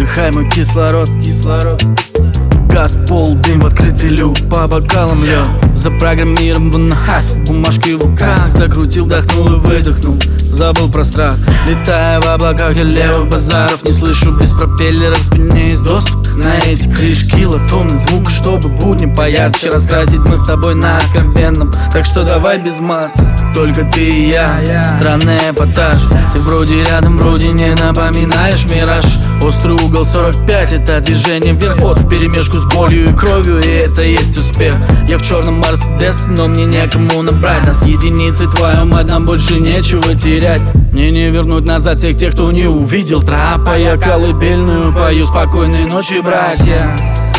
Вдыхай мой кислород, газ, пол, дым в открытый люк, по бокалам лёг. Запрограммирован на хас, бумажки в руках. Закрутил, вдохнул и выдохнул, забыл про страх. Летаю в облаках и левых базаров. Не слышу без пропеллера, в спине есть доступ на эти крыши. Килотонны звука, чтобы будни поярче раскрасить мы с тобой на откровенном. Так что давай без массы, только ты и я. Странный эпатаж, ты вроде рядом, вроде не напоминаешь мираж. Острый угол 45, это движение вверх, вперемешку с болью и кровью, и это есть успех. Я в черном Мерседесе, но мне некому набрать. Нас единицы, твою мать, нам больше нечего терять. Мне не вернуть назад всех тех, кто не увидел трапа. Я колыбельную пою, спокойной ночи, братья.